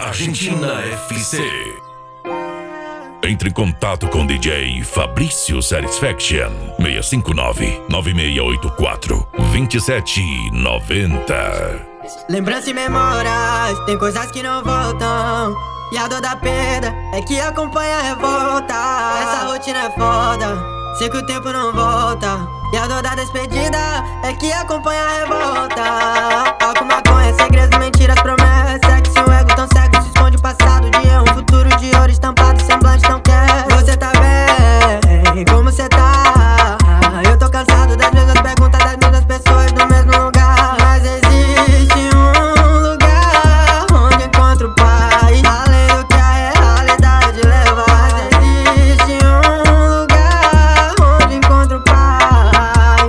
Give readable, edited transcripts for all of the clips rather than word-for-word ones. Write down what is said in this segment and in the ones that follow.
Argentina FC. Entre em contato com DJ Fabrício Satisfaction 659-9684-2790. Lembranças e memórias, tem coisas que não voltam. E a dor da perda é que acompanha a revolta. Essa rotina é foda, sei que o tempo não volta. E a dor da despedida é que acompanha a revolta. Álcool, maconha, segredos, mentiras, promessas. Sexo, um ego tão cego, se esconde o passado de erro. Um futuro de ouro estampado, semblante tão quer. Você tá bem? Como você tá? Eu tô cansado das mesmas perguntas, das mesmas pessoas no mesmo lugar. Mas existe um lugar onde encontro paz, além do que a realidade leva. Mas existe um lugar onde encontro paz.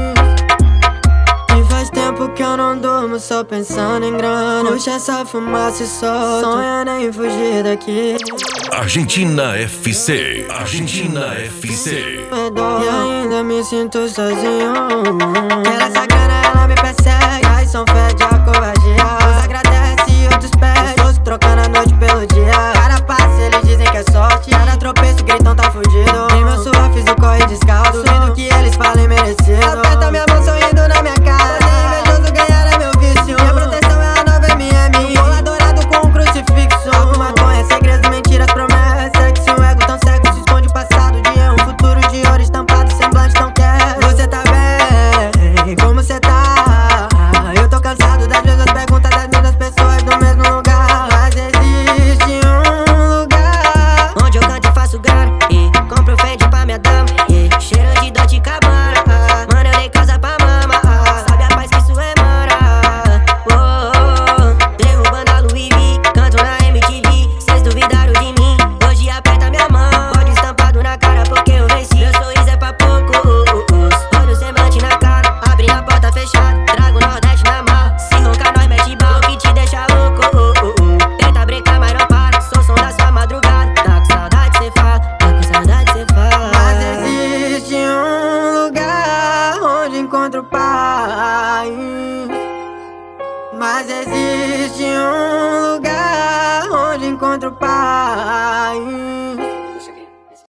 E faz tempo que eu não durmo só pensando em grana. Puxa essa fumaça e solto, sonhando em fugir daqui. Argentina FC. Argentina FC. E ainda me sinto sozinho. Quero essa grana, ela me persegue. Aí são fede a covardia. Uns agradece e outros pede. Estou trocando a noite pelo dia. Cada passo eles dizem que é sorte. Cada tropeço gritão tá fugido. Em meu suor fiz o corre descalço. Duvido que eles falem merecido. Aperta minha mão sorrindo na minha cara. Invejoso ganhar é meu vício. Minha proteção é a 9mm. Bola dourado com um crucifixo. Álcool, maconha, segredos, mentiras, promessas. Sexo, um ego tão cego, se esconde o passado de erro. Um futuro de ouro estampado, semblante tão quer. Você tá bem? Como você tá? Eu tô cansado das mesmas perguntas, das mesmas pessoas no mesmo lugar. Mas existe um lugar onde eu canto e faço grana, e compro fade pra minha dama, e cheiro de Dolce & Gabbana. Mano, eu dei casa pra mama, sabe a paz que isso emana. Derrubando a Louis V, canto na MTV. Cês duvidaram de mim, hoje aperta minha mão. Bode estampado na cara porque eu venci. Meu sorriso é pra poucos, olho semblante na cara. Abri a porta fechada, trago o Nordeste na mão. Se roncar nós mete bala, que te deixa louco. Tenta brincar mas não para, sou som da sua madrugada. Tá com saudade cê fala, tá com saudade cê fala. Mas existe um lugar onde encontro paz. Mas existe um lugar onde encontro paz.